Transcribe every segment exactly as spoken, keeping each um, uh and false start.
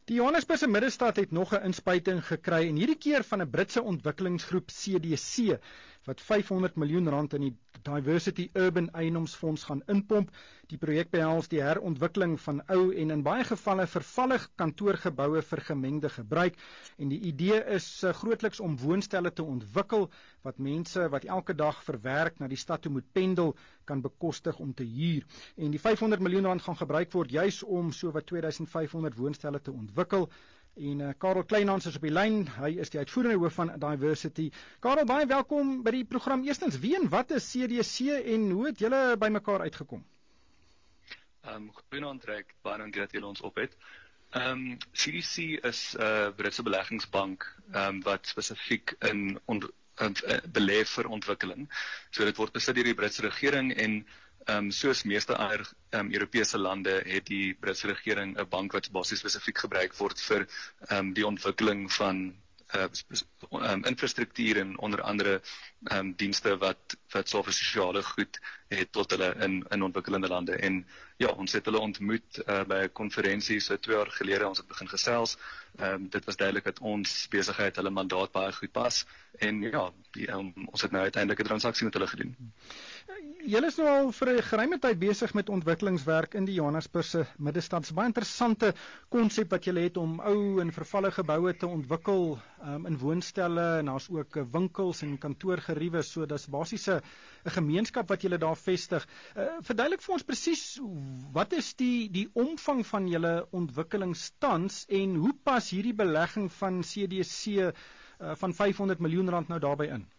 Die Johannesburgse Middestad het nog 'n inspuiting gekry en hierdie keer van 'n Britse ontwikkelingsgroep C D C wat vyfhonderd miljoen rand in die Diversity Urban Eiendomsfonds gaan inpomp. Die projek behels die herontwikkeling van ou en in baie gevalle vervalle kantoorgeboue vir gemengde gebruik en die idee is uh, grootliks om woonstelle te ontwikkel wat mense wat elke dag vir werk na die stad toe moet pendel kan bekostig om te huur. En die vyfhonderd miljoen rand gaan gebruik word juis om so wat twee duisend vyfhonderd woonstelle te ontwikkel. En uh, Karel Kleinhans is op die lyn, hy is die uitvoerende hoof van Diversity. Karel, baie welkom by die program. Eerstens, wie en wat is C D C en hoe het julle by mekaar uitgekom? Um, Goeienaand, Rijk, baie dankie dat julle ons op het. Um, C D C is 'n uh, Britse beleggingsbank um, wat spesifiek in ont- uh, belê vir ontwikkeling. So dit word besit deur die Britse regering en Um, soos meeste ander um, Europese lande het die Britse regering 'n bank wat basies spesifiek gebruik word vir um, die ontwikkeling van uh, um, infrastruktuur en onder andere um, dienste wat wat soveel sosiale goed het tot hulle in in ontwikkelende lande. En ja, ons het hulle ontmoet uh, by 'n konferensie so twee jaar gelede. Ons het begin gesels. Um, dit was duidelik dat ons besigheid hulle mandaat baie goed pas en ja, die, um, ons het nou uiteindelik 'n transaksie met hulle gedoen. Julle is nou al vir 'n geruime tyd besig met ontwikkelingswerk in die Johannesburgse Middestad. Dis 'n baie interessante konsep wat julle het om ou en vervalle geboue te ontwikkel um, in woonstelle en daar's ook uh, winkels en kantoorgeriewe, so dis basies 'n gemeenskap wat julle daar vestig. Uh, verduidelik vir ons presies wat is die die omvang van julle ontwikkelingstans en hoe pas hierdie belegging van C D C uh, van vyfhonderd miljoen rand nou daarbey in?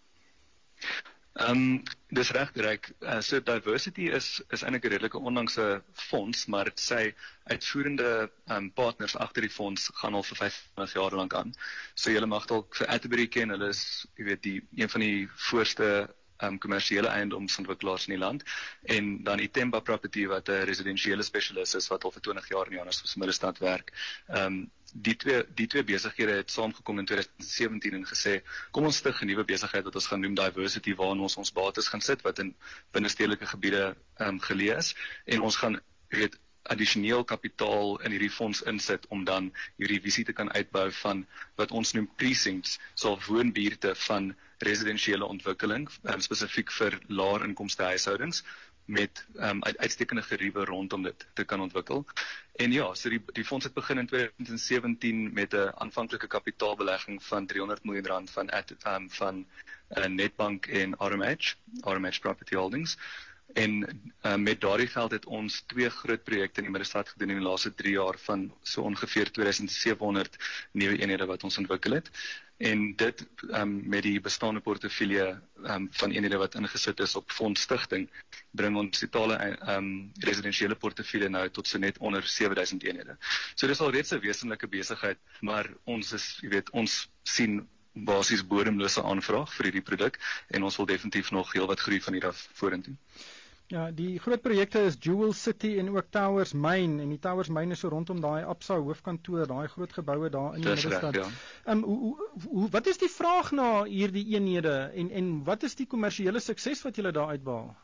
Um, dis reg Rijk. Uh, so Diversity is is eintlik 'n redelike onlangse fonds, maar sy uitvoerende um, partners agter die fonds gaan al vir vyftig jaar lank aan. So julle mag dalk vir Atterbury ken, hulle is, jy weet, die een van die voorste um, kommersiële eiendomsontwikkelaars in die land, en dan Itemba Property wat 'n residensiële spesialis is wat al vir twintig jaar in Johannesburg Middestad werk. Um, Die twee, die twee besighede het saamgekom in twintig sewentien en gesê, kom ons stig 'n nuwe besigheid wat ons gaan noem Diversity, waarin ons ons bates gaan sit, wat in binnestedelike gebiede um, geleë is, en ons gaan, jy weet, addisioneel kapitaal in hierdie fonds insit om dan hierdie visie te kan uitbou van wat ons noem precincts, so woonbuurte van residensiële ontwikkeling, um, spesifiek vir laer inkomste huishoudings, met um, uitstekende geriewe rondom dit te kan ontwikkel. En ja, so die, die fonds het begin in twintig sewentien met 'n aanvanklike kapitaalbelegging van driehonderd miljoen rand van, um, van uh, Nedbank en R M H, R M H Property Holdings. En uh, met daardie geld het ons twee groot projekte in die Middestad gedoen in die laaste drie jaar van so ongeveer twee duisend sewenhonderd nuwe eenhede wat ons ontwikkel het. En dit um, met die bestaande portefeulje um, van eenhede wat ingesit is op fondsstigting, bring ons totale um, residensiële portefeulje nou tot so net onder sewe duisend eenhede. So dis al reeds 'n wesenlike besigheid, maar ons is, jy weet, ons sien basies bodemlose aanvraag vir hierdie produk en ons wil definitief nog heel wat groei van hier af vorentoe. Ja, die groot projekte is Jewel City en ook Towers Mine, en die Towers Mine is so rondom daai Absa hoofkantoor, daai groot geboue daar in die Middestad. Ja. Um, hoe, hoe, wat is die vraag na hierdie eenhede en, en wat is die kommersiële sukses wat julle daar uitbehaal?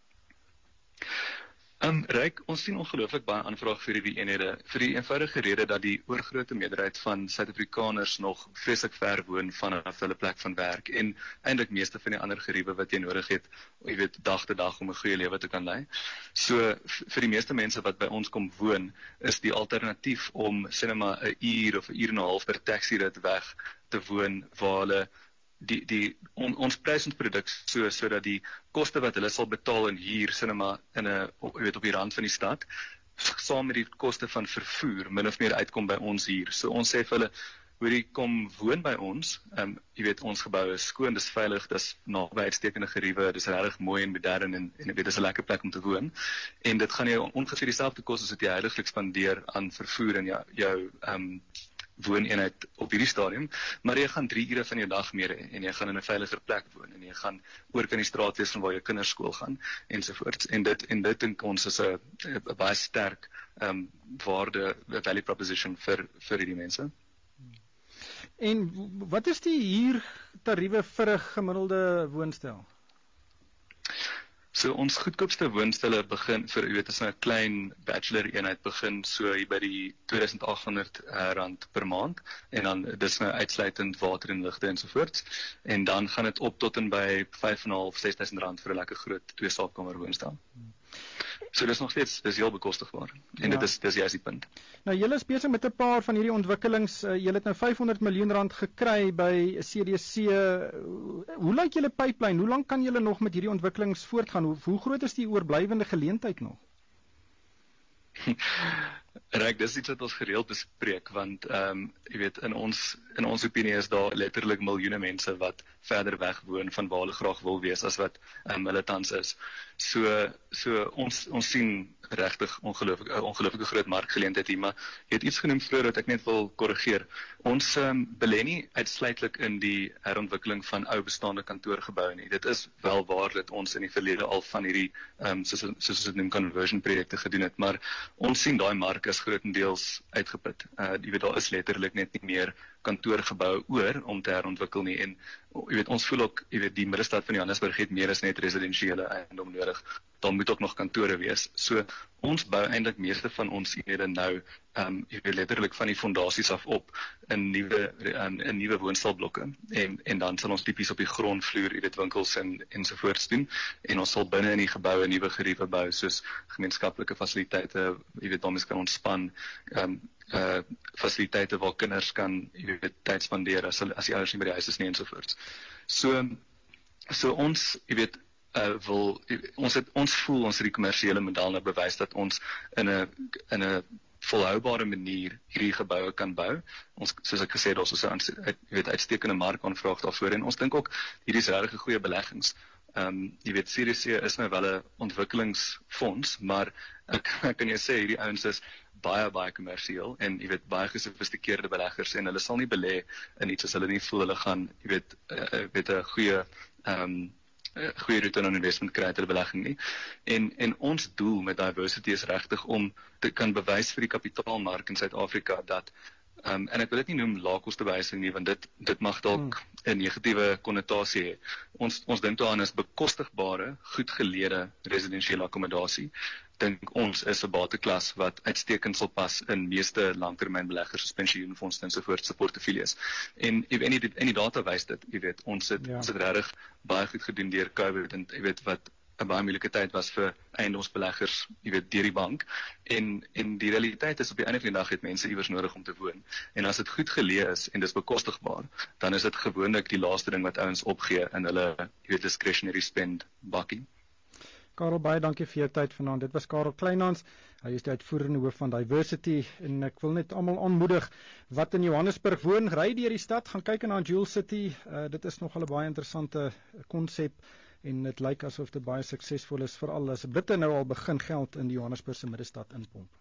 Um, Rijk, ons sien ongelooflik baie aanvraag vir hierdie eenhede, vir die eenvoudige rede dat die oorgrote meerderheid van Suid-Afrikaners nog vreeslik ver woon vanaf hulle plek van werk, en eintlik meeste van die ander geriewe wat jy nodig het, jy weet, dag te dag om 'n goeie lewe te kan lei. So, vir die meeste mense wat by ons kom woon, is die alternatief om sê net maar 'n uur of 'n uur en 'n half per taxi-rit weg te woon, waar hulle die die on, ons prys ons produk so sodat die koste wat hulle sal betaal in huur sinema in 'n jy weet op die rand van die stad saam met die koste van vervoer min of meer uitkom by ons hier. So ons sê vir hulle, hoorie, kom woon by ons. Um, jy weet, ons gebou is skoon, dis veilig, dis naby uitstekende geriewe, dis regtig mooi en modern en en jy weet, dis 'n lekker plek om te woon. En dit gaan jou ongeveer dieselfde kos as wat jy heiliglik spandeer aan vervoer en jou jou um, wooneenheid op hierdie stadium, maar jy gaan drie ure van jou dag meer hê en jy gaan in 'n veiliger plek woon en jy gaan oor kan die straat wees van waar jou kinders skool gaan ensovoorts. En dit en dit dink ons is 'n baie sterk um, waarde value proposition vir vir hierdie mense. En wat is die huurtariewe vir 'n gemiddelde woonstel? So ons goedkoopste woonstelle begin vir jy weet as 'n klein bachelor eenheid begin so hier by die twee thousand eight hundred uh, rand per maand en dan dis nou uitsluitend water en ligte ensovoorts en dan gaan dit op tot en by vyf en 'n half ses thousand rand vir 'n lekker groot twee slaapkamer woonstel. So dis nog steeds dis heel bekostigbaar en ja. dit is dis juist die punt. Nou julle is besig met 'n paar van hierdie ontwikkelings. Uh, julle het nou vyf honderd miljoen rand gekry by C D C. Hoe lyk julle pipeline? Hoe lank kan julle nog met hierdie ontwikkelings voortgaan? Hoe, hoe groot is die oorblywende geleentheid nog? Reg, dis iets wat ons gereeld bespreek want ehm um, jy weet in ons in ons opinie is daar letterlik miljoene mense wat verder weg woon van waar hulle graag wil wees as wat um, hulle tans is. So so ons ons sien regtig ongelooflik 'n ongelooflike groot markgeleentheid hier, maar jy het iets genoem vroeër wat ek net wil korrigeer. Ons um, belê nie uitsluitlik in die herontwikkeling van ou bestaande kantoorgeboue nie. Dit is wel waar dat ons in die verlede al van hierdie ehm um, soos soos dit noem conversion projekte gedoen het, maar ons sien daai mark is grootendeels uitgeput. Uh jy weet daar is letterlik net nie meer kantoorgeboue oor om te herontwikkel nie en jy weet ons voel ook jy weet die middestad van Johannesburg het meer as net residensiële eiendom nodig. Dan moet ook nog kantore wees. So ons bou eintlik meeste van ons eenhede nou um jy weet letterlik van die fondasies af op in nuwe in, in nuwe woonstelblokke en en dan sal ons tipies op die grondvloer jy weet winkels en ensovoorts doen en ons sal binne in die geboue nuwe geriewe bou soos gemeenskaplike fasiliteite jy weet daarmee kan ontspan um uh fasiliteite waar kinders kan jy weet tyd spandeer as as die ouers nie by die huis is nie ensovoorts. So so ons jy weet uh wil ons het ons voel ons het die kommersiële model nou bewys dat ons in 'n in 'n volhoubare manier hierdie geboue kan bou. Ons soos ek gesê het daar's so 'n jy weet uitstekende markaanvraag daarvoor en ons dink ook hierdie is regtig 'n goeie beleggings. Ehm um, jy weet C D C is nou wel 'n ontwikkelingsfonds, maar ek, ek kan jou sê hierdie ouens is baie baie kommersieel en jy weet baie gesofistikeerde beleggers en hulle sal nie belê in iets as hulle nie voel hulle gaan jy weet uh, weet 'n goeie ehm um, goeie return on investment kry uit hulle belegging nie. En en ons doel met diversity is regtig om te kan bewys vir die kapitaalmark in Suid-Afrika dat um, en ek wil dit nie noem laagkoste behuising nie want dit dit mag dalk 'n negatiewe konnotasie hê. Ons ons dink daaraan is bekostigbare, goed geleede residensiële akkommodasie. Dink ons is 'n bateklas wat uitstekend sal pas in meeste langtermynbeleggers soos pensioenfondse en so voort se portefeuilles. En en die en die data wys dit, jy weet, ons het ja. ons het regtig baie goed gedoen deur COVID en jy weet wat 'n baie moeilike tyd was vir eiendomsbeleggers, jy weet, deur die bank. En en die realiteit is op die einde van die dag het mense iewers nodig om te woon. En as dit goed geleë is en dis bekostigbaar, dan is dit gewoonlik die laaste ding wat ouens opgee in hulle, jy weet, discretionary spend bakkie. Karel, baie dankie vir jou tyd vanaand. Dit was Karel Kleinhans. Hy is die uitvoerende hoof van Diversity en ek wil net almal aanmoedig wat in Johannesburg woon, ry deur die stad, gaan kyk na Jewel City. Uh, dit is nogal 'n baie interessante konsep en dit lyk asof dit baie suksesvol is, veral as Bitte nou al begin geld in die Johannesburgse middestad inpomp.